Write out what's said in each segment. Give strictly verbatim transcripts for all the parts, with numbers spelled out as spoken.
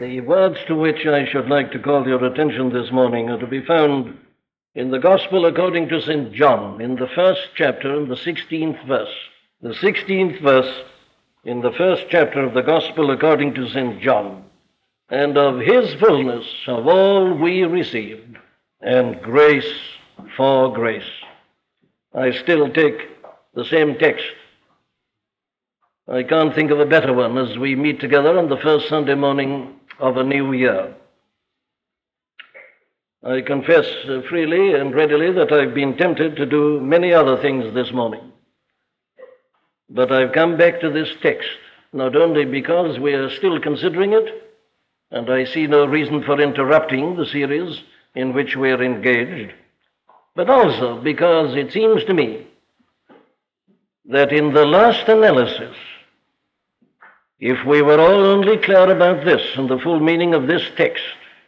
The words to which I should like to call your attention this morning are to be found in the Gospel according to Saint John, in the first chapter and the sixteenth verse. The sixteenth verse in the first chapter of the Gospel according to Saint John. And of his fullness have all we received, and grace for grace. I still take the same text. I can't think of a better one as we meet together on the first Sunday morning of a new year. I confess freely and readily that I've been tempted to do many other things this morning. But I've come back to this text, not only because we are still considering it, and I see no reason for interrupting the series in which we are engaged, but also because it seems to me that in the last analysis, if we were all only clear about this and the full meaning of this text,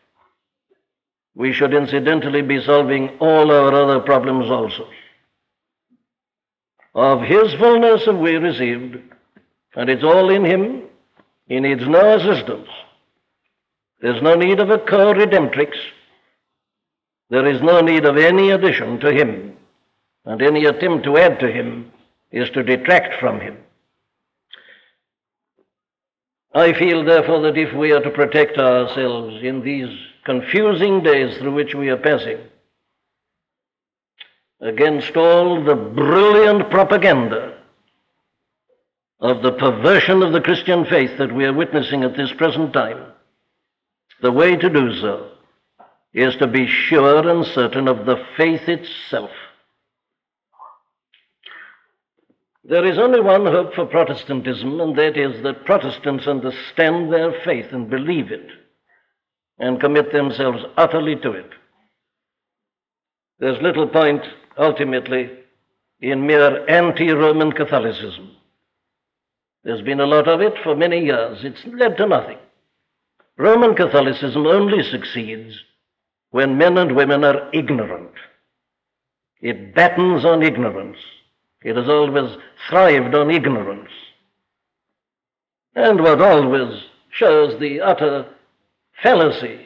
we should incidentally be solving all our other problems also. Of his fullness have we received, and it's all in him. He needs no assistance. There's no need of a co-redemptrix. There is no need of any addition to him, and any attempt to add to him is to detract from him. I feel, therefore, that if we are to protect ourselves in these confusing days through which we are passing, against all the brilliant propaganda of the perversion of the Christian faith that we are witnessing at this present time, the way to do so is to be sure and certain of the faith itself. There is only one hope for Protestantism, and that is that Protestants understand their faith and believe it and commit themselves utterly to it. There's little point, ultimately, in mere anti-Roman Catholicism. There's been a lot of it for many years. It's led to nothing. Roman Catholicism only succeeds when men and women are ignorant. It battens on ignorance. It has always thrived on ignorance. And what always shows the utter fallacy,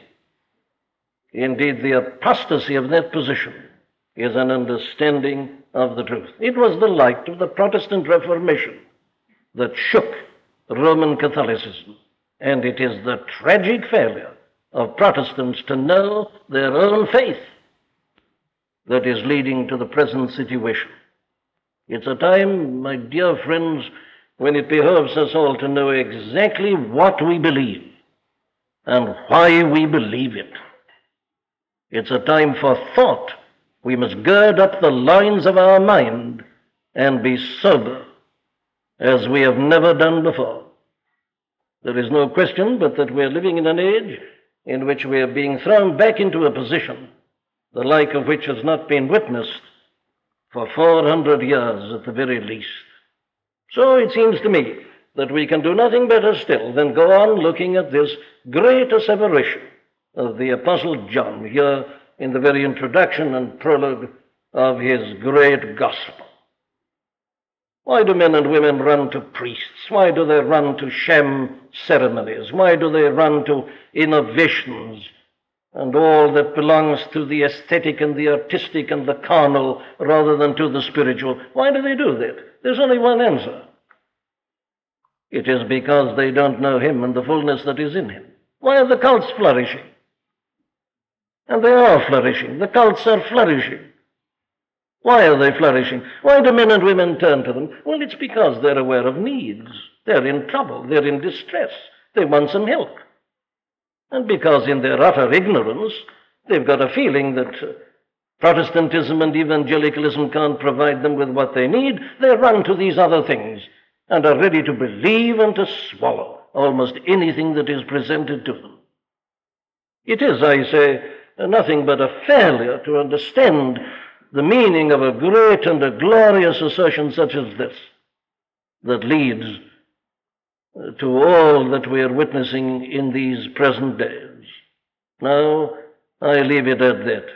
indeed the apostasy of that position, is an understanding of the truth. It was the light of the Protestant Reformation that shook Roman Catholicism, and it is the tragic failure of Protestants to know their own faith that is leading to the present situation. It's a time, my dear friends, when it behoves us all to know exactly what we believe and why we believe it. It's a time for thought. We must gird up the loins of our mind and be sober as we have never done before. There is no question but that we are living in an age in which we are being thrown back into a position the like of which has not been witnessed for four hundred years at the very least. So it seems to me that we can do nothing better still than go on looking at this great asseveration of the Apostle John here in the very introduction and prologue of his great gospel. Why do men and women run to priests? Why do they run to sham ceremonies? Why do they run to innovations and all that belongs to the aesthetic and the artistic and the carnal rather than to the spiritual? Why do they do that? There's only one answer. It is because they don't know him and the fullness that is in him. Why are the cults flourishing? And they are flourishing. The cults are flourishing. Why are they flourishing? Why do men and women turn to them? Well, it's because they're aware of needs. They're in trouble. They're in distress. They want some help. And because in their utter ignorance, they've got a feeling that Protestantism and evangelicalism can't provide them with what they need, they run to these other things and are ready to believe and to swallow almost anything that is presented to them. It is, I say, nothing but a failure to understand the meaning of a great and a glorious assertion such as this that leads to all that we are witnessing in these present days. Now, I leave it at that.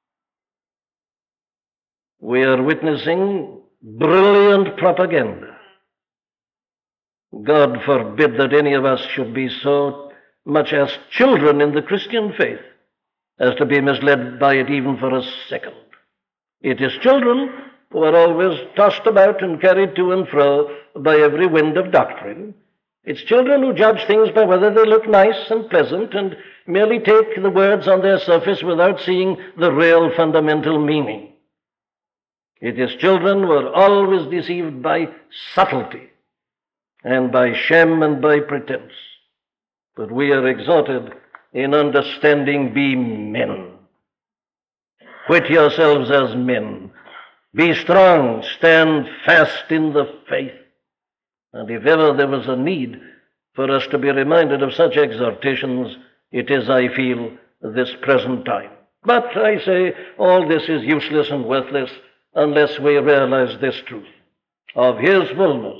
We are witnessing brilliant propaganda. God forbid that any of us should be so much as children in the Christian faith as to be misled by it even for a second. It is children who are always tossed about and carried to and fro by every wind of doctrine. It's children who judge things by whether they look nice and pleasant and merely take the words on their surface without seeing the real fundamental meaning. It is children who are always deceived by subtlety and by sham and by pretense. But we are exhorted in understanding, be men. Quit yourselves as men. Be strong, stand fast in the faith. And if ever there was a need for us to be reminded of such exhortations, it is, I feel, this present time. But I say all this is useless and worthless unless we realize this truth. Of his fullness,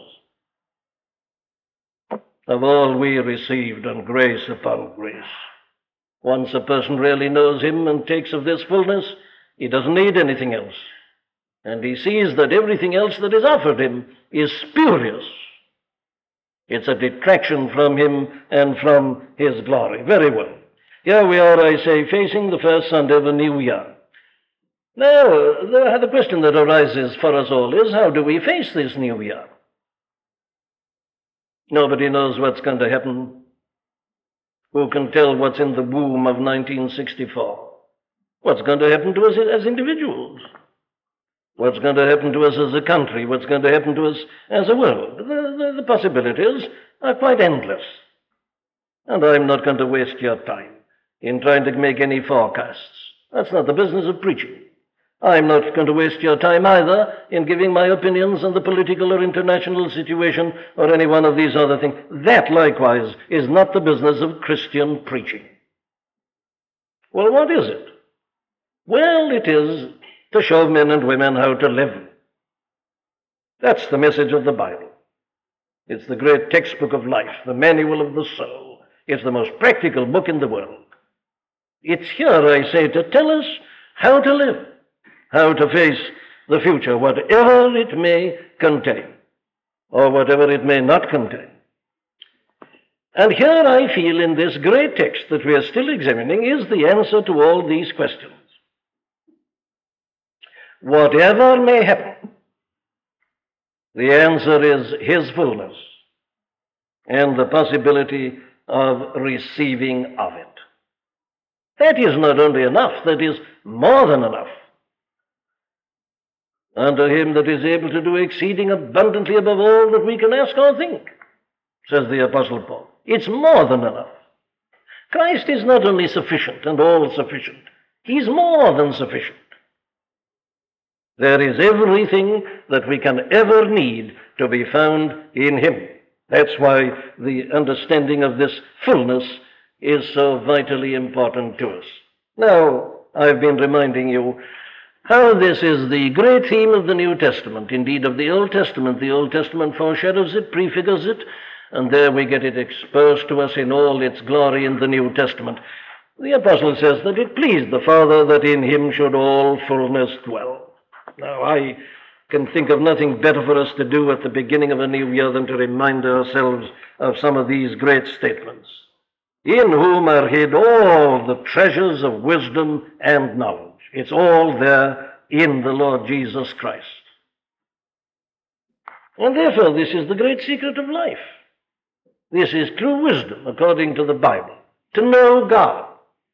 of all we received, and grace upon grace. Once a person really knows him and takes of this fullness, he doesn't need anything else. And he sees that everything else that is offered him is spurious. It's a detraction from him and from his glory. Very well. Here we are, I say, facing the first Sunday of a new year. Now, the, the question that arises for us all is, how do we face this new year? Nobody knows what's going to happen. Who can tell what's in the womb of nineteen sixty-four? What's going to happen to us as individuals? What's going to happen to us as a country? What's going to happen to us as a world? The, the, the possibilities are quite endless. And I'm not going to waste your time in trying to make any forecasts. That's not the business of preaching. I'm not going to waste your time either in giving my opinions on the political or international situation or any one of these other things. That, likewise, is not the business of Christian preaching. Well, what is it? Well, it is to show men and women how to live. That's the message of the Bible. It's the great textbook of life, the manual of the soul. It's the most practical book in the world. It's here, I say, to tell us how to live, how to face the future, whatever it may contain, or whatever it may not contain. And here I feel in this great text that we are still examining is the answer to all these questions. Whatever may happen, the answer is his fullness and the possibility of receiving of it. That is not only enough, that is more than enough. Unto him that is able to do exceeding abundantly above all that we can ask or think, says the Apostle Paul. It's more than enough. Christ is not only sufficient and all sufficient, he's more than sufficient. There is everything that we can ever need to be found in him. That's why the understanding of this fullness is so vitally important to us. Now, I've been reminding you how this is the great theme of the New Testament, indeed of the Old Testament. The Old Testament foreshadows it, prefigures it, and there we get it exposed to us in all its glory in the New Testament. The apostle says that it pleased the Father that in him should all fullness dwell. Now, I can think of nothing better for us to do at the beginning of a new year than to remind ourselves of some of these great statements. In whom are hid all the treasures of wisdom and knowledge. It's all there in the Lord Jesus Christ. And therefore, this is the great secret of life. This is true wisdom, according to the Bible, to know God.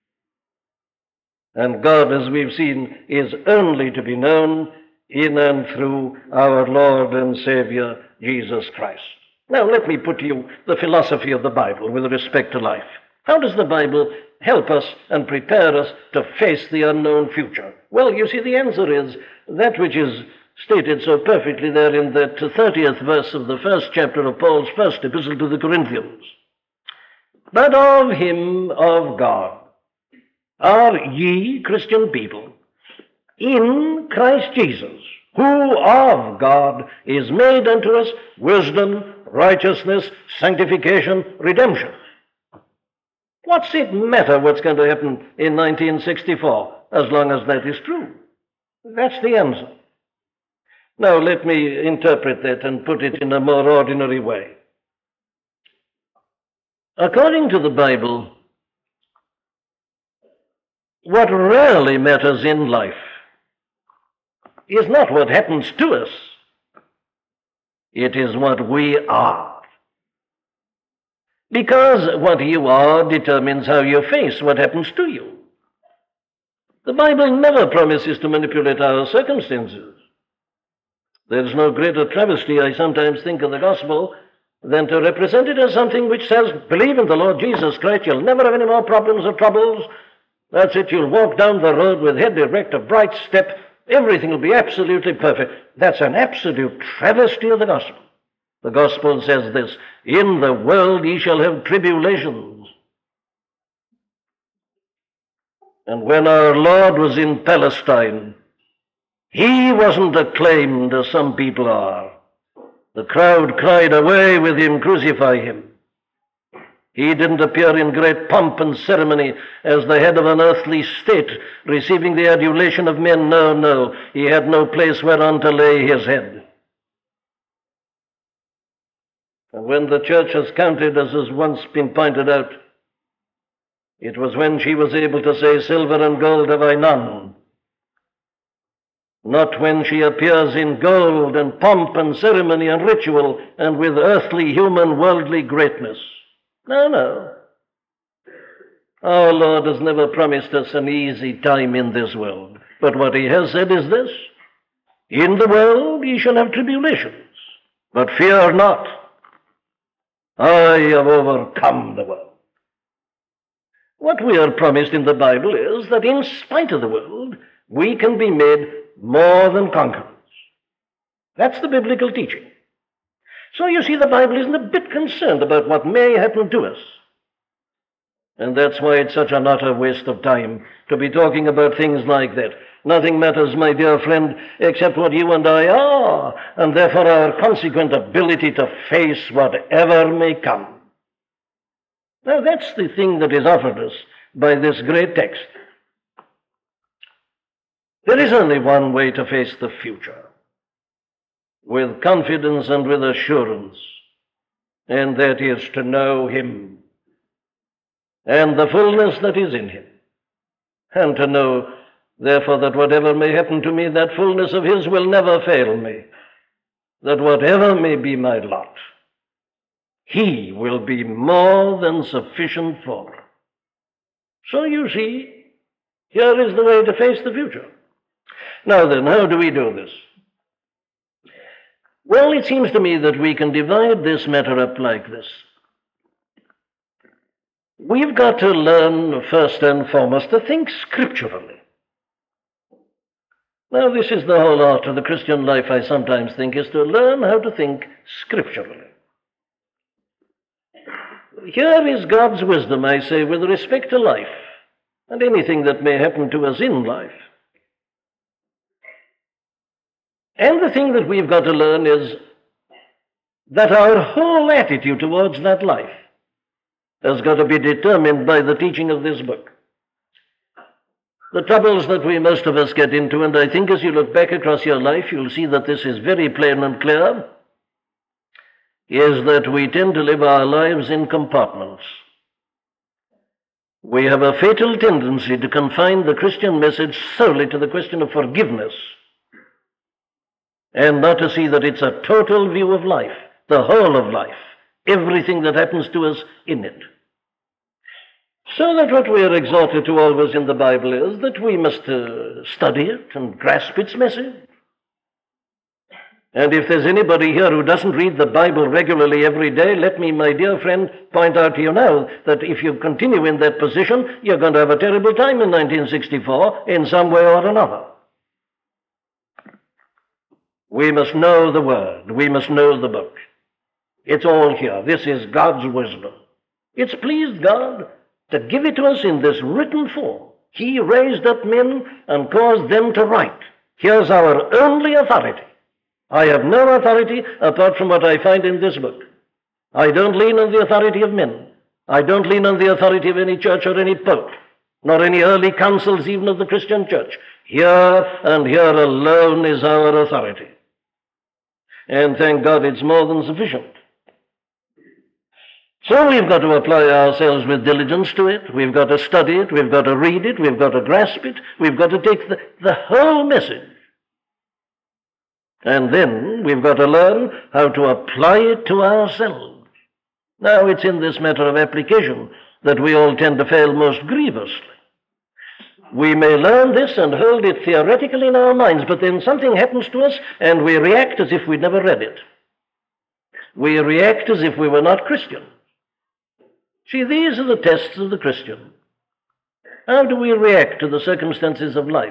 And God, as we've seen, is only to be known in and through our Lord and Savior, Jesus Christ. Now, let me put to you the philosophy of the Bible with respect to life. How does the Bible help us and prepare us to face the unknown future? Well, you see, the answer is that which is stated so perfectly there in that thirtieth verse of the first chapter of Paul's first epistle to the Corinthians. But of him, of God, are ye, Christian people, in Christ Jesus, who of God is made unto us wisdom, righteousness, sanctification, redemption. What's it matter what's going to happen in nineteen sixty-four, as long as that is true? That's the answer. Now let me interpret that and put it in a more ordinary way. According to the Bible, what really matters in life is not what happens to us, it is what we are. Because what you are determines how you face what happens to you. The Bible never promises to manipulate our circumstances. There is no greater travesty, I sometimes think, of the gospel than to represent it as something which says, believe in the Lord Jesus Christ, you'll never have any more problems or troubles. That's it, you'll walk down the road with head erect, a bright step, everything will be absolutely perfect. That's an absolute travesty of the gospel. The gospel says this, in the world ye shall have tribulations. And when our Lord was in Palestine, he wasn't acclaimed as some people are. The crowd cried, away with him, crucify him. He didn't appear in great pomp and ceremony as the head of an earthly state, receiving the adulation of men. No, no, he had no place whereon to lay his head. And when the church has counted, as has once been pointed out, it was when she was able to say, silver and gold have I none. Not when she appears in gold and pomp and ceremony and ritual and with earthly, human, worldly greatness. No, no. Our Lord has never promised us an easy time in this world. But what he has said is this, in the world ye shall have tribulations, but fear not. I have overcome the world. What we are promised in the Bible is that in spite of the world, we can be made more than conquerors. That's the biblical teaching. So you see, the Bible isn't a bit concerned about what may happen to us. And that's why it's such an utter waste of time to be talking about things like that. Nothing matters, my dear friend, except what you and I are, and therefore our consequent ability to face whatever may come. Now that's the thing that is offered us by this great text. There is only one way to face the future, with confidence and with assurance, and that is to know him, and the fullness that is in him, and to know, therefore, that whatever may happen to me, that fullness of his will never fail me, that whatever may be my lot, he will be more than sufficient for. So you see, here is the way to face the future. Now then, how do we do this? Well, it seems to me that we can divide this matter up like this. We've got to learn, first and foremost, to think scripturally. Now, this is the whole art of the Christian life, I sometimes think, is to learn how to think scripturally. Here is God's wisdom, I say, with respect to life and anything that may happen to us in life. And the thing that we've got to learn is that our whole attitude towards that life has got to be determined by the teaching of this book. The troubles that we most of us get into, and I think as you look back across your life, you'll see that this is very plain and clear, is that we tend to live our lives in compartments. We have a fatal tendency to confine the Christian message solely to the question of forgiveness, and not to see that it's a total view of life, the whole of life, everything that happens to us in it. So that what we are exhorted to always in the Bible is that we must uh, study it and grasp its message. And if there's anybody here who doesn't read the Bible regularly every day, let me, my dear friend, point out to you now that if you continue in that position, you're going to have a terrible time in nineteen sixty-four in some way or another. We must know the Word. We must know the book. It's all here. This is God's wisdom. It's pleased God to give it to us in this written form. He raised up men and caused them to write. Here's our only authority. I have no authority apart from what I find in this book. I don't lean on the authority of men. I don't lean on the authority of any church or any pope, nor any early councils even of the Christian church. Here and here alone is our authority. And thank God it's more than sufficient. So we've got to apply ourselves with diligence to it. We've got to study it. We've got to read it. We've got to grasp it. We've got to take the, the whole message. And then we've got to learn how to apply it to ourselves. Now, it's in this matter of application that we all tend to fail most grievously. We may learn this and hold it theoretically in our minds, but then something happens to us and we react as if we'd never read it. We react as if we were not Christian. See, these are the tests of the Christian. How do we react to the circumstances of life?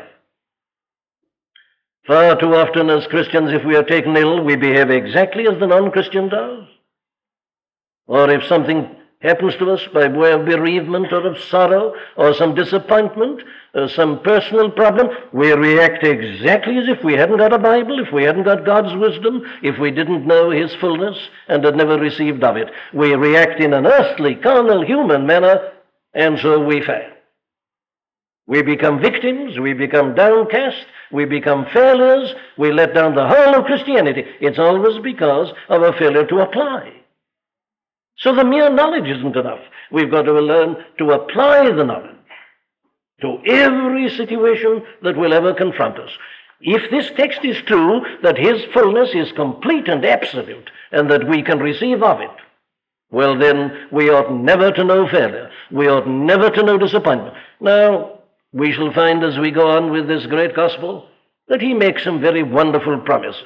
Far too often as Christians, if we are taken ill, we behave exactly as the non-Christian does. Or if something happens to us by way of bereavement or of sorrow or some disappointment or some personal problem, we react exactly as if we hadn't got a Bible, if we hadn't got God's wisdom, if we didn't know His fullness and had never received of it. We react in an earthly, carnal, human manner, and so we fail. We become victims, we become downcast, we become failures, we let down the whole of Christianity. It's always because of a failure to apply. So the mere knowledge isn't enough. We've got to learn to apply the knowledge to every situation that will ever confront us. If this text is true, that His fullness is complete and absolute, and that we can receive of it, well then, we ought never to know failure. We ought never to know disappointment. Now, we shall find as we go on with this great gospel that He makes some very wonderful promises.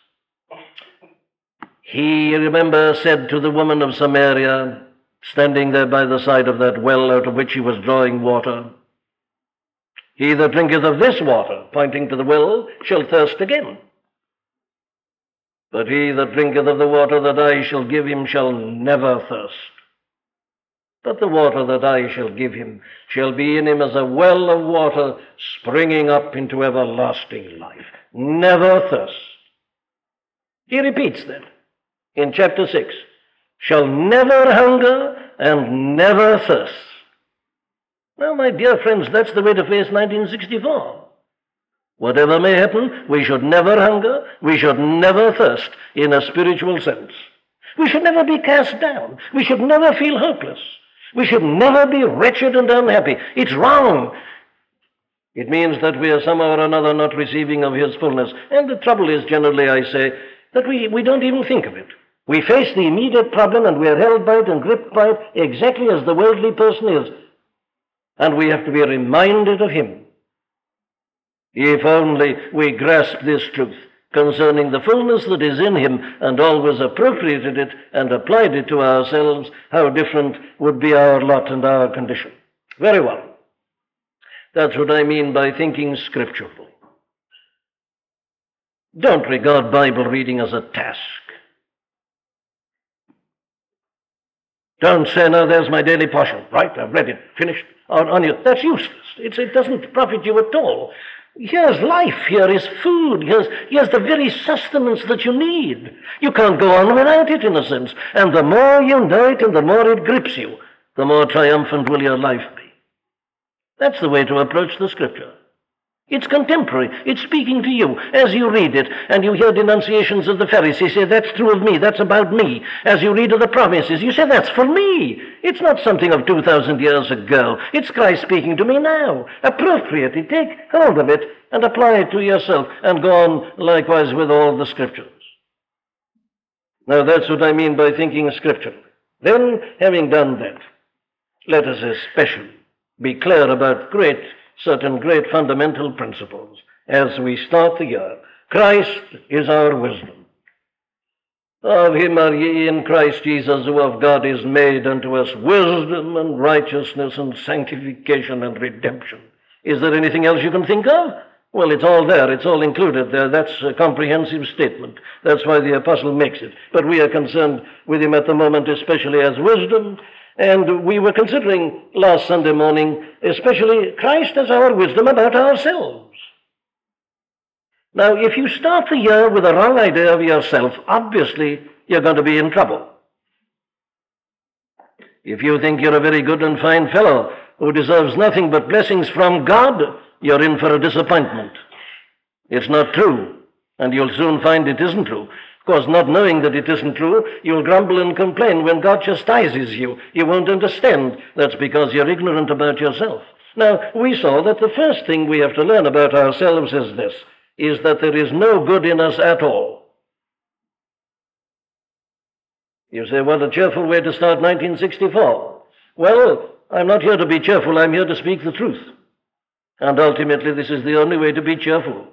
He, remember, said to the woman of Samaria, standing there by the side of that well out of which He was drawing water, "He that drinketh of this water," pointing to the well, "shall thirst again. But he that drinketh of the water that I shall give him shall never thirst. But the water that I shall give him shall be in him as a well of water springing up into everlasting life." Never thirst. He repeats that in chapter six. Shall never hunger and never thirst. Now, my dear friends, that's the way to face nineteen sixty-four. Whatever may happen, we should never hunger, we should never thirst in a spiritual sense. We should never be cast down. We should never feel hopeless. We should never be wretched and unhappy. It's wrong. It means that we are somehow or another not receiving of His fullness. And the trouble is, generally, I say, that we, we don't even think of it. We face the immediate problem and we are held by it and gripped by it exactly as the worldly person is. And we have to be reminded of Him. If only we grasp this truth concerning the fullness that is in Him and always appropriated it and applied it to ourselves, how different would be our lot and our condition. Very well. That's what I mean by thinking scripturally. Don't regard Bible reading as a task. Don't say, "No, there's my daily portion. Right, I've read it, finished, on, on you." That's useless. It's, it doesn't profit you at all. Here's life. Here is food. Here's, here's the very sustenance that you need. You can't go on without it, in a sense. And the more you know it and the more it grips you, the more triumphant will your life be. That's the way to approach the Scripture. It's contemporary. It's speaking to you as you read it, and you hear denunciations of the Pharisees. Say, "That's true of me. That's about me." As you read of the promises, you say, "That's for me." It's not something of two thousand years ago. It's Christ speaking to me now. Appropriate it. Take hold of it and apply it to yourself, and go on likewise with all the Scriptures. Now, that's what I mean by thinking Scripture. Then, having done that, let us especially be clear about great certain great fundamental principles as we start the year. Christ is our wisdom. Of Him are ye in Christ Jesus, who of God is made unto us wisdom and righteousness and sanctification and redemption. Is there anything else you can think of? Well, it's all there. It's all included there. That's a comprehensive statement. That's why the apostle makes it. But we are concerned with him at the moment, especially as wisdom. And we were considering last Sunday morning, especially Christ as our wisdom about ourselves. Now, if you start the year with a wrong idea of yourself, obviously you're going to be in trouble. If you think you're a very good and fine fellow who deserves nothing but blessings from God, you're in for a disappointment. It's not true, and you'll soon find it isn't true. Of course, not knowing that it isn't true, you'll grumble and complain when God chastises you. You won't understand. That's because you're ignorant about yourself. Now, we saw that the first thing we have to learn about ourselves is this, is that there is no good in us at all. You say, what a cheerful way to start nineteen sixty-four. Well, I'm not here to be cheerful, I'm here to speak the truth. And ultimately, this is the only way to be cheerful.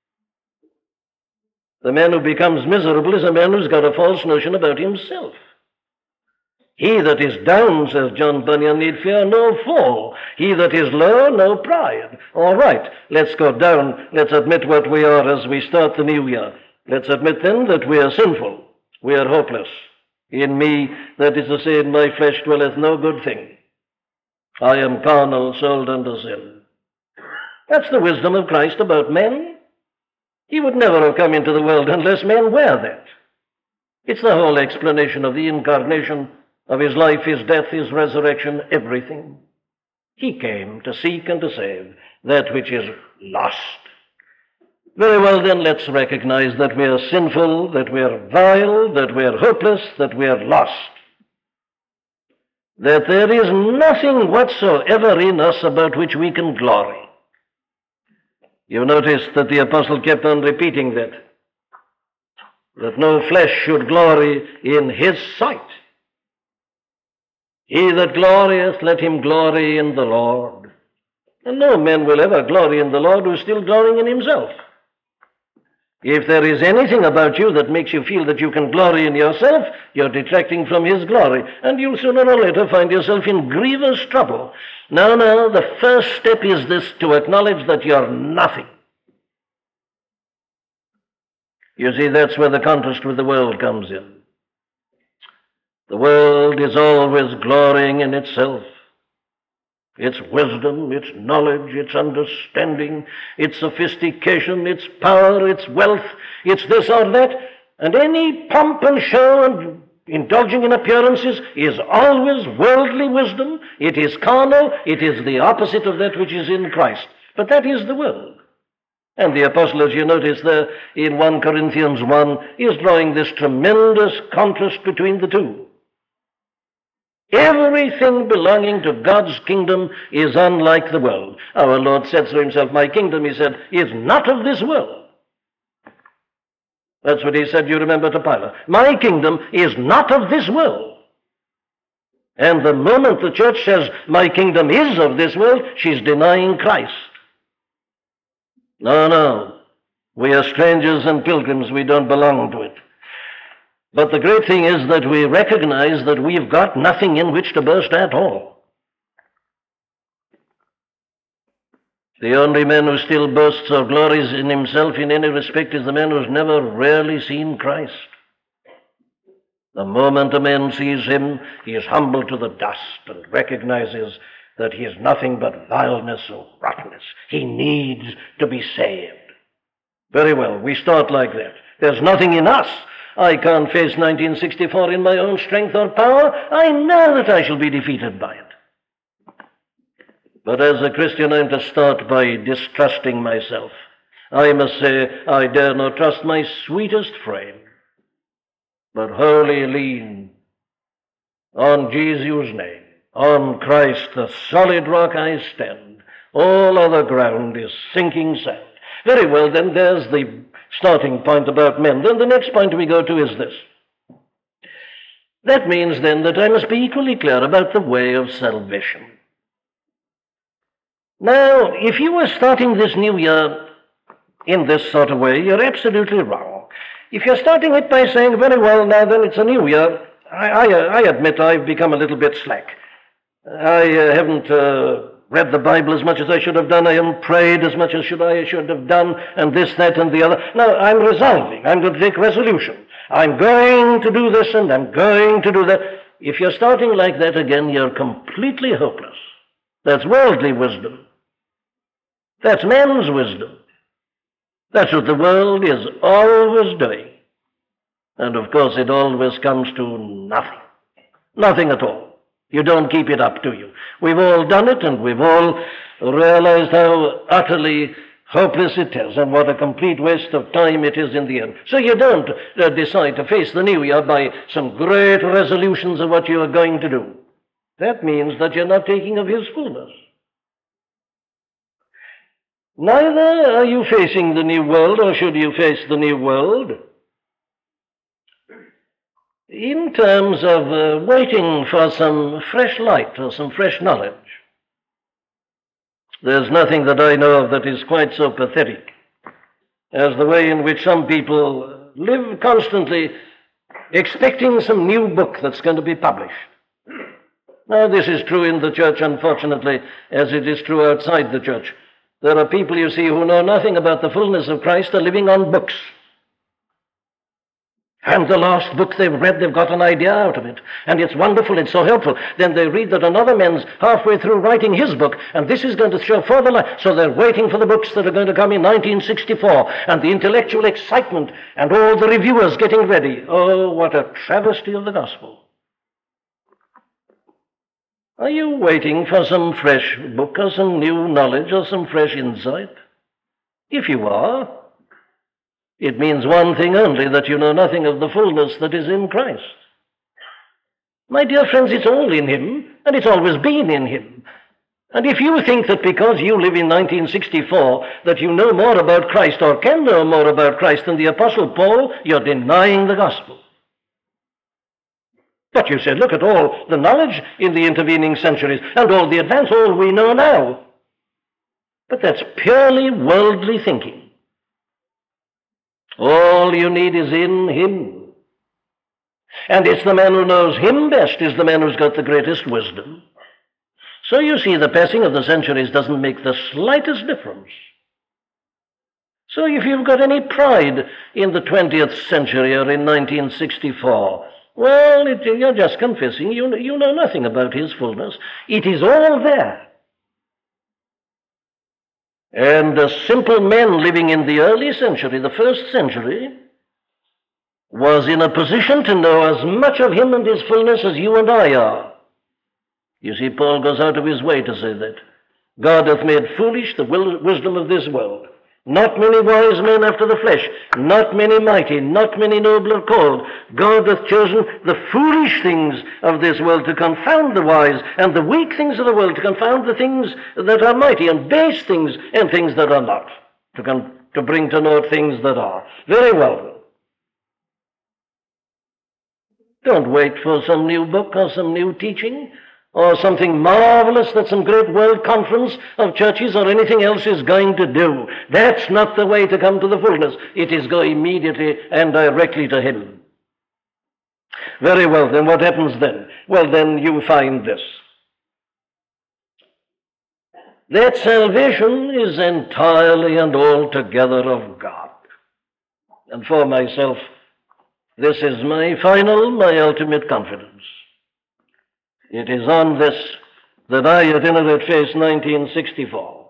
The man who becomes miserable is a man who's got a false notion about himself. He that is down, says John Bunyan, need fear no fall. He that is low, no pride. All right, let's go down. Let's admit what we are as we start the new year. Let's admit then that we are sinful. We are hopeless. In me, that is to say, in my flesh dwelleth no good thing. I am carnal, sold under sin. That's the wisdom of Christ about men. He would never have come into the world unless men were that. It's the whole explanation of the incarnation, of his life, his death, his resurrection, everything. He came to seek and to save that which is lost. Very well, then, let's recognize that we are sinful, that we are vile, that we are hopeless, that we are lost. That there is nothing whatsoever in us about which we can glory. You notice that the apostle kept on repeating that, that no flesh should glory in his sight. He that glorieth, let him glory in the Lord. And no man will ever glory in the Lord who is still glorying in himself. If there is anything about you that makes you feel that you can glory in yourself, you're detracting from his glory, and you'll sooner or later find yourself in grievous trouble. No, no, the first step is this, to acknowledge that you're nothing. You see, that's where the contrast with the world comes in. The world is always glorying in itself. Its wisdom, its knowledge, its understanding, its sophistication, its power, its wealth, its this or that, and any pomp and show and indulging in appearances is always worldly wisdom. It is carnal. It is the opposite of that which is in Christ. But that is the world. And the apostle, as you notice there in First Corinthians one, is drawing this tremendous contrast between the two. Everything belonging to God's kingdom is unlike the world. Our Lord said so himself, my kingdom, he said, is not of this world. That's what he said, you remember, to Pilate. My kingdom is not of this world. And the moment the church says, my kingdom is of this world, she's denying Christ. No, no. We are strangers and pilgrims. We don't belong to it. But the great thing is that we recognize that we've got nothing in which to boast at all. The only man who still boasts or glories in himself in any respect is the man who's never really seen Christ. The moment a man sees him, he is humbled to the dust and recognizes that he is nothing but vileness or rottenness. He needs to be saved. Very well, we start like that. There's nothing in us. I can't face nineteen sixty-four in my own strength or power. I know that I shall be defeated by it. But as a Christian, I'm to start by distrusting myself. I must say, I dare not trust my sweetest frame, but wholly lean on Jesus' name. On Christ, the solid rock, I stand. All other ground is sinking sand. Very well, then, there's the starting point about men. Then the next point we go to is this. That means, then, that I must be equally clear about the way of salvation. Now, if you were starting this new year in this sort of way, you're absolutely wrong. If you're starting it by saying, very well, now then it's a new year, I, I, I admit I've become a little bit slack. I uh, haven't uh, read the Bible as much as I should have done. I haven't prayed as much as should I should have done, and this, that, and the other. No, I'm resolving. I'm going to take resolution. I'm going to do this, and I'm going to do that. If you're starting like that again, you're completely hopeless. That's worldly wisdom. That's man's wisdom. That's what the world is always doing. And of course, it always comes to nothing. Nothing at all. You don't keep it up, do you? We've all done it, and we've all realized how utterly hopeless it is, and what a complete waste of time it is in the end. So you don't uh, decide to face the new year by some great resolutions of what you are going to do. That means that you're not taking of his fullness. Neither are you facing the new world, or should you face the new world, in terms of uh, waiting for some fresh light or some fresh knowledge. There's nothing that I know of that is quite so pathetic as the way in which some people live constantly expecting some new book that's going to be published. Now, this is true in the church, unfortunately, as it is true outside the church. There are people, you see, who know nothing about the fullness of Christ, are living on books. And the last book they've read, they've got an idea out of it. And it's wonderful, it's so helpful. Then they read that another man's halfway through writing his book, and this is going to show further light. So they're waiting for the books that are going to come in nineteen sixty-four, and the intellectual excitement, and all the reviewers getting ready. Oh, what a travesty of the gospel. Are you waiting for some fresh book, or some new knowledge, or some fresh insight? If you are, it means one thing only, that you know nothing of the fullness that is in Christ. My dear friends, it's all in him, and it's always been in him. And if you think that because you live in nineteen sixty-four that you know more about Christ or can know more about Christ than the Apostle Paul, you're denying the gospel. But you said, look at all the knowledge in the intervening centuries and all the advance, all we know now. But that's purely worldly thinking. All you need is in him. And it's the man who knows him best is the man who's got the greatest wisdom. So you see, the passing of the centuries doesn't make the slightest difference. So if you've got any pride in the twentieth century or in nineteen sixty-four, well, it, you're just confessing you, you know nothing about his fullness. It is all there. And the simple man living in the early century, the first century, was in a position to know as much of him and his fullness as you and I are. You see, Paul goes out of his way to say that. God hath made foolish the wisdom of this world. Not many wise men after the flesh, not many mighty, not many noble are called. God hath chosen the foolish things of this world to confound the wise, and the weak things of the world to confound the things that are mighty, and base things and things that are not, to, con- to bring to naught things that are. Very well. Don't wait for some new book or some new teaching, or something marvelous that some great world conference of churches or anything else is going to do. That's not the way to come to the fullness. It is go immediately and directly to him. Very well, then what happens then? Well, then you find this. That salvation is entirely and altogether of God. And for myself, this is my final, my ultimate confidence. It is on this that I, at any rate, face nineteen sixty-four.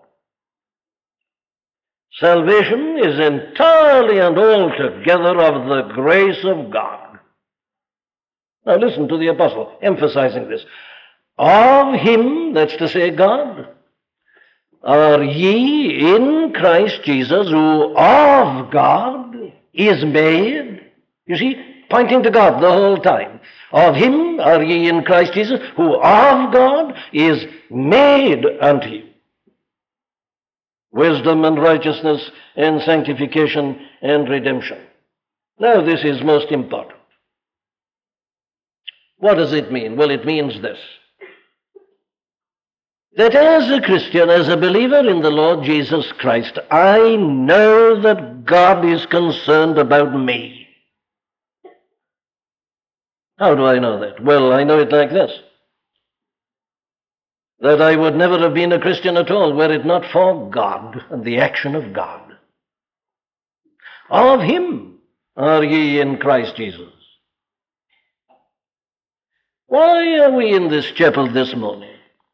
Salvation is entirely and altogether of the grace of God. Now listen to the apostle, emphasizing this. Of him, that's to say God, are ye in Christ Jesus, who of God is made. You see, pointing to God the whole time. Of him are ye in Christ Jesus, who of God is made unto you wisdom and righteousness and sanctification and redemption. Now this is most important. What does it mean? Well, it means this. That as a Christian, as a believer in the Lord Jesus Christ, I know that God is concerned about me. How do I know that? Well, I know it like this. That I would never have been a Christian at all were it not for God and the action of God. Of him are ye in Christ Jesus. Why are we in this chapel this morning?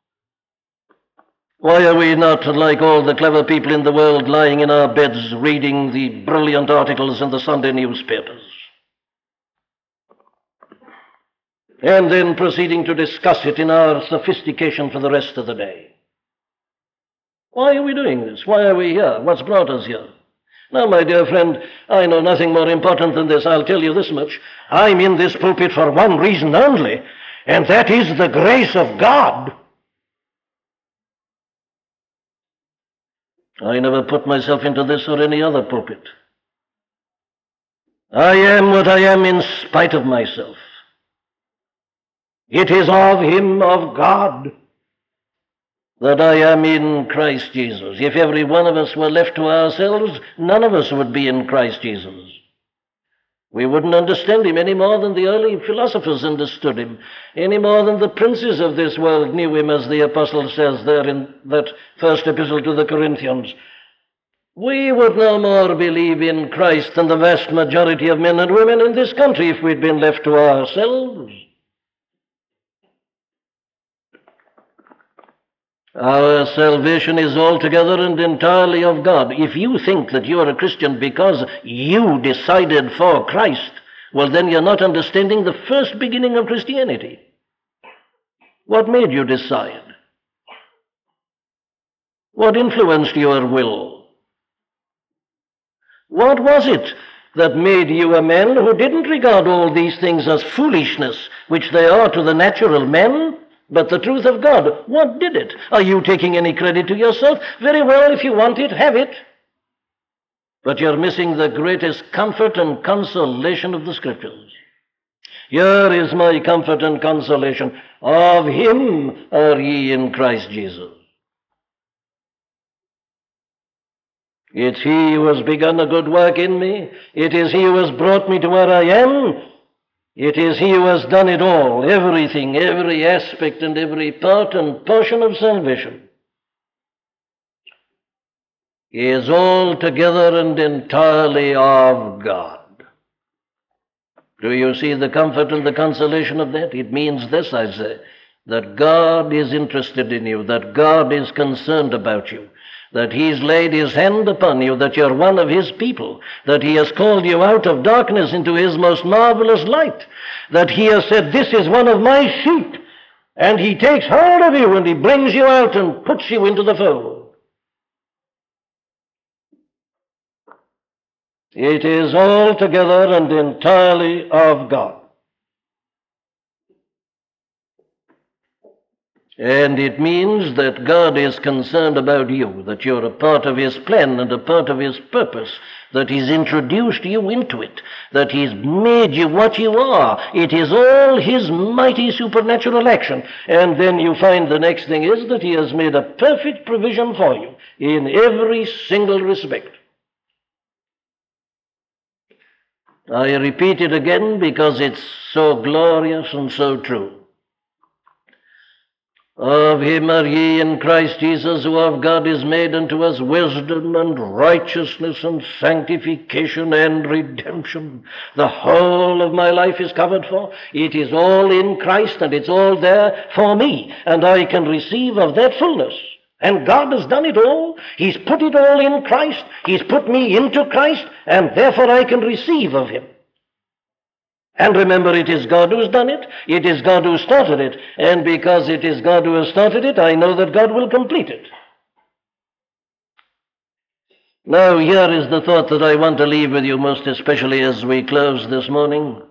Why are we not, like all the clever people in the world, lying in our beds reading the brilliant articles in the Sunday newspapers? And then proceeding to discuss it in our sophistication for the rest of the day. Why are we doing this? Why are we here? What's brought us here? Now, my dear friend, I know nothing more important than this. I'll tell you this much. I'm in this pulpit for one reason only, and that is the grace of God. I never put myself into this or any other pulpit. I am what I am in spite of myself. It is of Him, of God, that I am in Christ Jesus. If every one of us were left to ourselves, none of us would be in Christ Jesus. We wouldn't understand Him any more than the early philosophers understood Him, any more than the princes of this world knew Him, as the apostle says there in that first epistle to the Corinthians. We would no more believe in Christ than the vast majority of men and women in this country if we'd been left to ourselves. Our salvation is altogether and entirely of God. If you think that you are a Christian because you decided for Christ, well, then you're not understanding the first beginning of Christianity. What made you decide? What influenced your will? What was it that made you a man who didn't regard all these things as foolishness, which they are to the natural man, but the truth of God? What did it? Are you taking any credit to yourself? Very well, if you want it, have it. But you're missing the greatest comfort and consolation of the Scriptures. Here is my comfort and consolation. Of Him are ye in Christ Jesus. It's He who has begun a good work in me. It is He who has brought me to where I am. It is He who has done it all, everything, every aspect and every part and portion of salvation. He is altogether and entirely of God. Do you see the comfort and the consolation of that? It means this, I say, that God is interested in you, that God is concerned about you, that He's laid His hand upon you, that you're one of His people, that He has called you out of darkness into His most marvelous light, that He has said, this is one of my sheep, and He takes hold of you and He brings you out and puts you into the fold. It is altogether and entirely of God. And it means that God is concerned about you, that you're a part of His plan and a part of His purpose, that He's introduced you into it, that He's made you what you are. It is all His mighty supernatural action. And then you find the next thing is that He has made a perfect provision for you in every single respect. I repeat it again because it's so glorious and so true. Of Him are ye in Christ Jesus, who of God is made unto us wisdom and righteousness and sanctification and redemption. The whole of my life is covered for. It is all in Christ, and it's all there for me, and I can receive of that fullness. And God has done it all. He's put it all in Christ. He's put me into Christ, and therefore I can receive of Him. And remember, it is God who has done it. It is God who started it. And because it is God who has started it, I know that God will complete it. Now, here is the thought that I want to leave with you, most especially as we close this morning.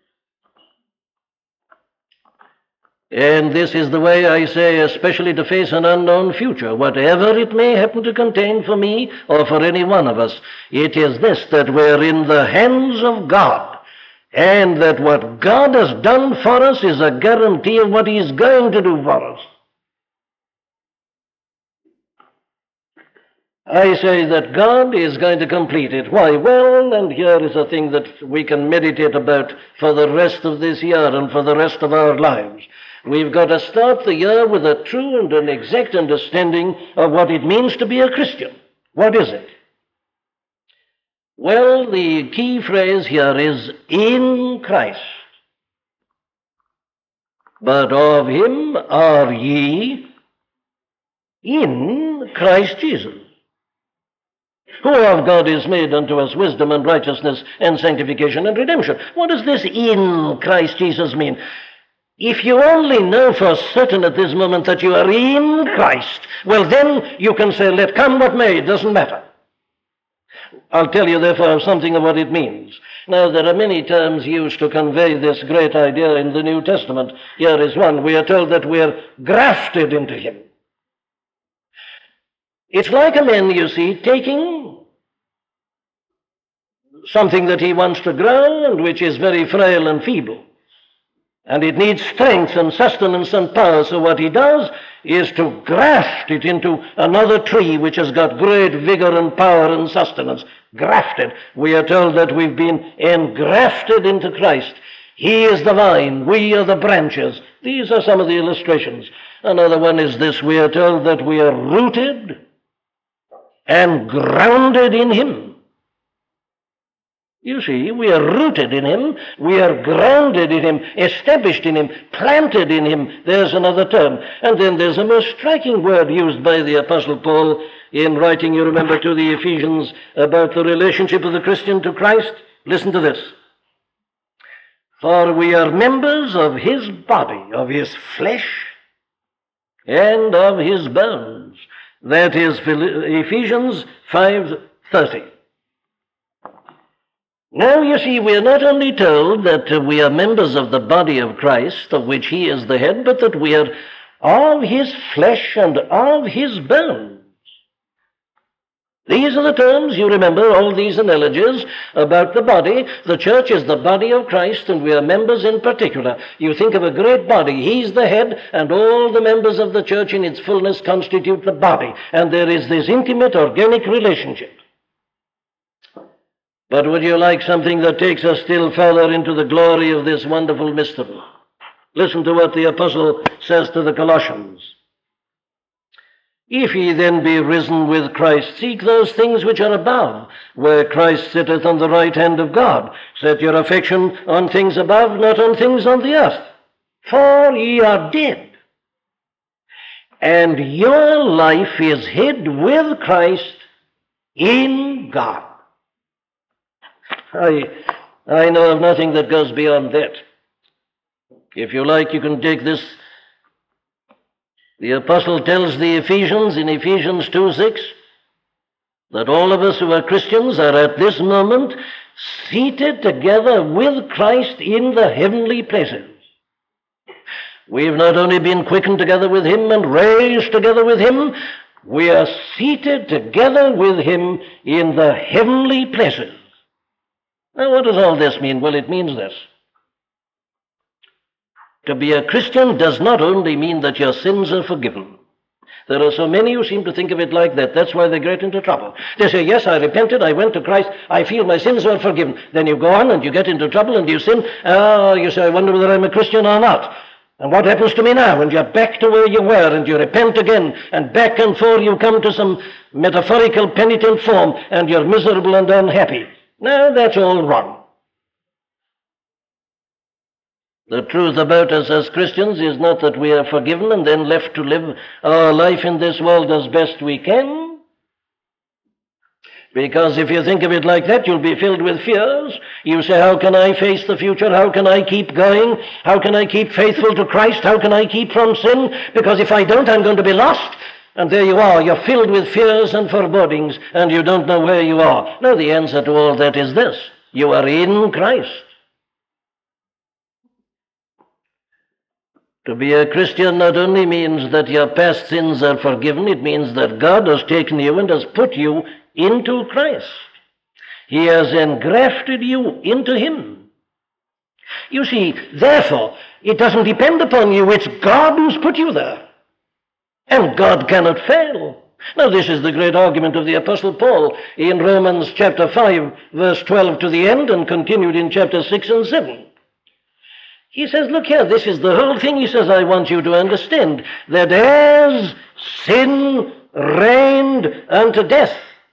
And this is the way I say, especially to face an unknown future, whatever it may happen to contain for me or for any one of us. It is this, that we're in the hands of God. And that what God has done for us is a guarantee of what He's going to do for us. I say that God is going to complete it. Why? Well, and here is a thing that we can meditate about for the rest of this year and for the rest of our lives. We've got to start the year with a true and an exact understanding of what it means to be a Christian. What is it? Well, the key phrase here is in Christ. But of Him are ye in Christ Jesus, who of God is made unto us wisdom and righteousness and sanctification and redemption. What does this in Christ Jesus mean? If you only know for certain at this moment that you are in Christ, well, then you can say, let come what may, it doesn't matter. I'll tell you, therefore, something of what it means. Now, there are many terms used to convey this great idea in the New Testament. Here is one. We are told that we are grafted into him. It's like a man, you see, taking something that he wants to grow and which is very frail and feeble. And it needs strength and sustenance and power. So what he does is to graft it into another tree which has got great vigor and power and sustenance. Grafted. We are told that we've been engrafted into Christ. He is the vine, we are the branches. These are some of the illustrations. Another one is this. We are told that we are rooted and grounded in him. You see, we are rooted in him, we are grounded in him, established in him, planted in him. There's another term. And then there's a most striking word used by the Apostle Paul in writing, you remember, to the Ephesians about the relationship of the Christian to Christ. Listen to this. For we are members of his body, of his flesh, and of his bones. That is Ephesians five thirty. Now, you see, we are not only told that uh, we are members of the body of Christ, of which he is the head, but that we are of his flesh and of his bones. These are the terms, you remember, all these analogies about the body. The church is the body of Christ, and we are members in particular. You think of a great body. He's the head, and all the members of the church in its fullness constitute the body. And there is this intimate, organic relationship. But would you like something that takes us still further into the glory of this wonderful mystery? Listen to what the apostle says to the Colossians. If ye then be risen with Christ, seek those things which are above, where Christ sitteth on the right hand of God. Set your affection on things above, not on things on the earth. For ye are dead, and your life is hid with Christ in God. I, I know of nothing that goes beyond that. If you like, you can take this. The apostle tells the Ephesians in Ephesians two six that all of us who are Christians are at this moment seated together with Christ in the heavenly places. We've not only been quickened together with him and raised together with him, we are seated together with him in the heavenly places. Now, what does all this mean? Well, it means this. To be a Christian does not only mean that your sins are forgiven. There are so many who seem to think of it like that. That's why they get into trouble. They say, yes, I repented, I went to Christ, I feel my sins are forgiven. Then you go on and you get into trouble and you sin. Oh, you say, I wonder whether I'm a Christian or not. And what happens to me now? And you're back to where you were, and you repent again, and back and forth you come to some metaphorical penitent form, and you're miserable and unhappy. No, that's all wrong. The truth about us as Christians is not that we are forgiven and then left to live our life in this world as best we can. Because if you think of it like that, you'll be filled with fears. You say, how can I face the future? How can I keep going? How can I keep faithful to Christ? How can I keep from sin? Because if I don't, I'm going to be lost. And there you are, you're filled with fears and forebodings, and you don't know where you are. No, the answer to all that is this. You are in Christ. To be a Christian not only means that your past sins are forgiven, it means that God has taken you and has put you into Christ. He has engrafted you into him. You see, therefore, it doesn't depend upon you, it's God who's put you there. And God cannot fail. Now, this is the great argument of the Apostle Paul in Romans chapter five, verse twelve to the end, and continued in chapter six and seven. He says, look here, this is the whole thing. He says, I want you to understand that as sin reigned unto death,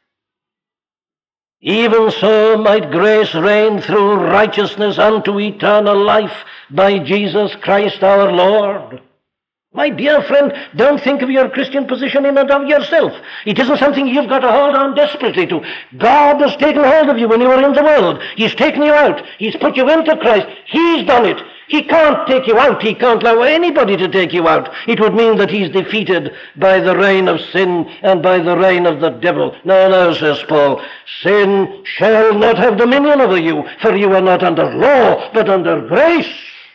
even so might grace reign through righteousness unto eternal life by Jesus Christ our Lord. My dear friend, don't think of your Christian position in and of yourself. It isn't something you've got to hold on desperately to. God has taken hold of you when you were in the world. He's taken you out. He's put you into Christ. He's done it. He can't take you out. He can't allow anybody to take you out. It would mean that he's defeated by the reign of sin and by the reign of the devil. No, no, says Paul. Sin shall not have dominion over you, for you are not under law, but under grace.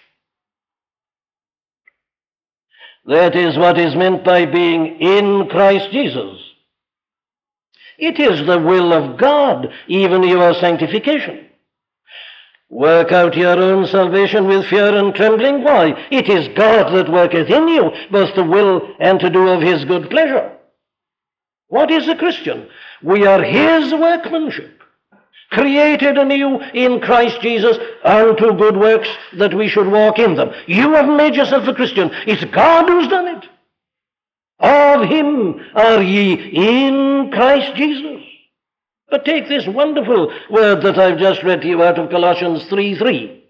That is what is meant by being in Christ Jesus. It is the will of God, even your sanctification. Work out your own salvation with fear and trembling. Why? It is God that worketh in you, both to will and to do of his good pleasure. What is a Christian? We are his workmanship, created anew in Christ Jesus unto good works, that we should walk in them. You have made yourself a Christian. It's God who's done it. Of him are ye in Christ Jesus. But take this wonderful word that I've just read to you out of Colossians three three.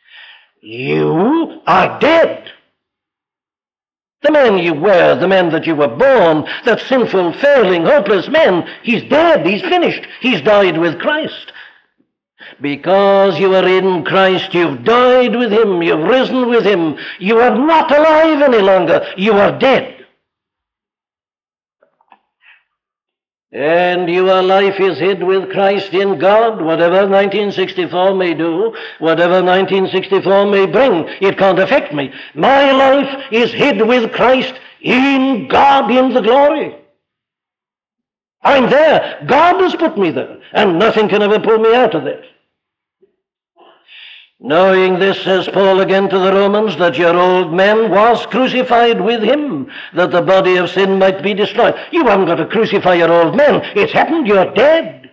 You are dead. The man you were, the man that you were born, that sinful, failing, hopeless man, he's dead, he's finished, he's died with Christ. Because you are in Christ, you've died with him, you've risen with him, you are not alive any longer, you are dead. And your life is hid with Christ in God. Whatever nineteen sixty-four may do, whatever nineteen sixty-four may bring, it can't affect me. My life is hid with Christ in God in the glory. I'm there. God has put me there, and nothing can ever pull me out of it. Knowing this, says Paul again to the Romans, that your old man was crucified with him, that the body of sin might be destroyed. You haven't got to crucify your old man. It's happened. You're dead.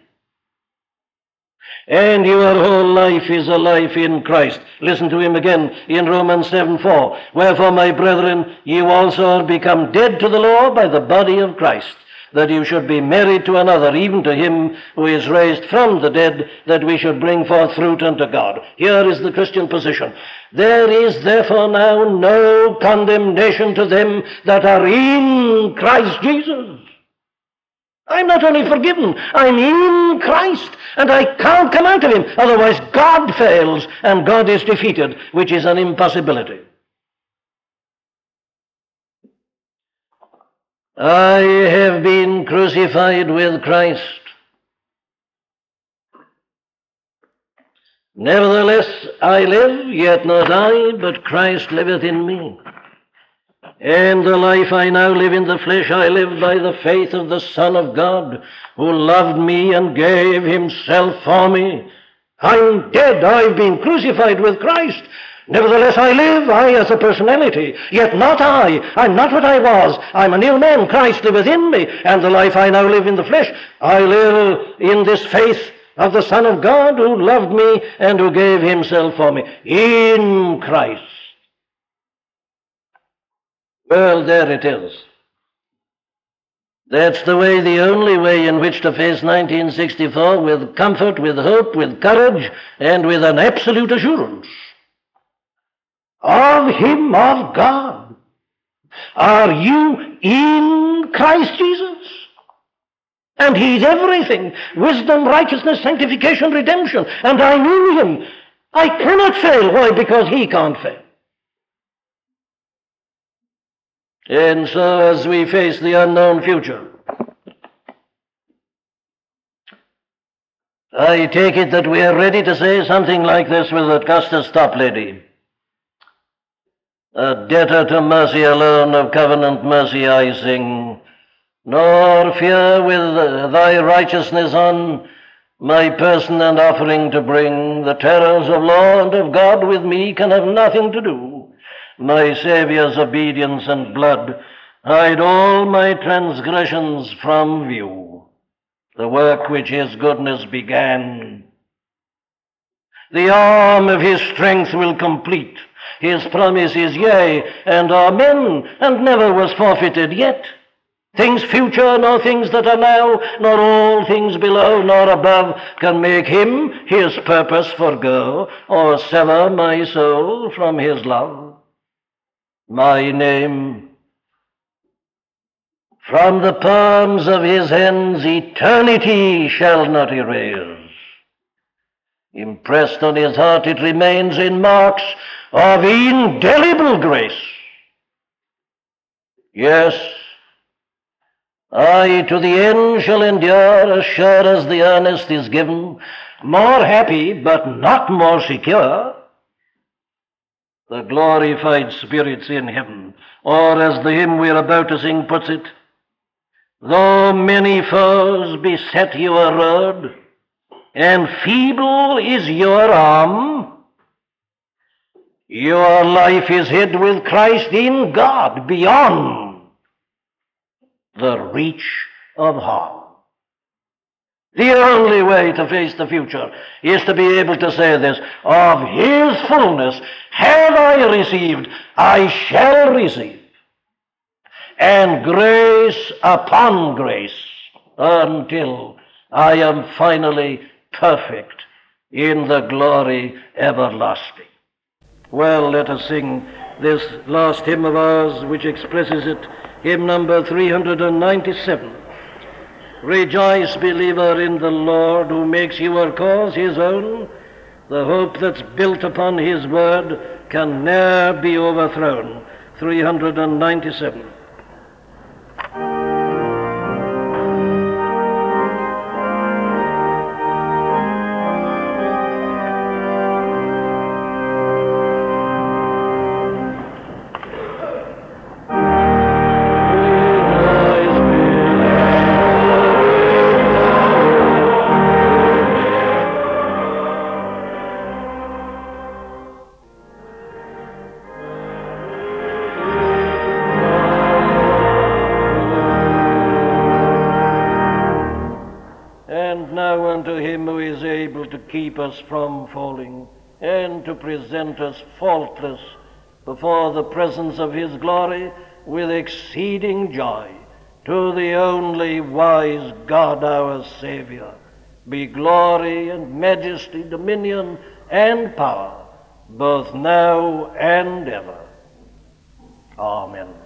And your whole life is a life in Christ. Listen to him again in Romans seven four. Wherefore, my brethren, you also are become dead to the law by the body of Christ, that you should be married to another, even to him who is raised from the dead, that we should bring forth fruit unto God. Here is the Christian position. There is therefore now no condemnation to them that are in Christ Jesus. I'm not only forgiven, I'm in Christ, and I can't come out of him. Otherwise God fails and God is defeated, which is an impossibility. I have been crucified with Christ. Nevertheless, I live, yet not I, but Christ liveth in me. And the life I now live in the flesh, I live by the faith of the Son of God, who loved me and gave himself for me. I'm dead. I've been crucified with Christ. Nevertheless, I live, I as a personality, yet not I. I'm not what I was. I'm a new man. Christ liveth in me, and the life I now live in the flesh, I live in this faith of the Son of God, who loved me and who gave himself for me. In Christ. Well, there it is. That's the way, the only way in which to face nineteen sixty-four, with comfort, with hope, with courage, and with an absolute assurance. Of him, of God. Are you in Christ Jesus? And he's everything. Wisdom, righteousness, sanctification, redemption. And I knew him. I cannot fail. Why? Because he can't fail. And so as we face the unknown future, I take it that we are ready to say something like this with Augustus Toplady. A debtor to mercy alone, of covenant mercy I sing, nor fear with thy righteousness on my person and offering to bring. The terrors of law and of God with me can have nothing to do. My Saviour's obedience and blood hide all my transgressions from view. The work which his goodness began, the arm of his strength will complete. His promise is yea and amen, and never was forfeited yet. Things future, nor things that are now, nor all things below, nor above, can make him his purpose forego, or sever my soul from his love. My name from the palms of his hands eternity shall not erase. Impressed on his heart it remains in marks of indelible grace. Yes, I to the end shall endure, as sure as the earnest is given, more happy, but not more secure, the glorified spirits in heaven. Or as the hymn we're about to sing puts it, though many foes beset your road, and feeble is your arm, your life is hid with Christ in God beyond the reach of harm. The only way to face the future is to be able to say this: of his fullness have I received, I shall receive, and grace upon grace, until I am finally perfect in the glory everlasting. Well, let us sing this last hymn of ours, which expresses it, hymn number three hundred ninety-seven. Rejoice, believer, in the Lord, who makes your cause his own. The hope that's built upon his word can ne'er be overthrown. three hundred ninety-seven. Keep us from falling, and to present us faultless before the presence of his glory with exceeding joy. To the only wise God our Savior be glory and majesty, dominion and power, both now and ever. Amen.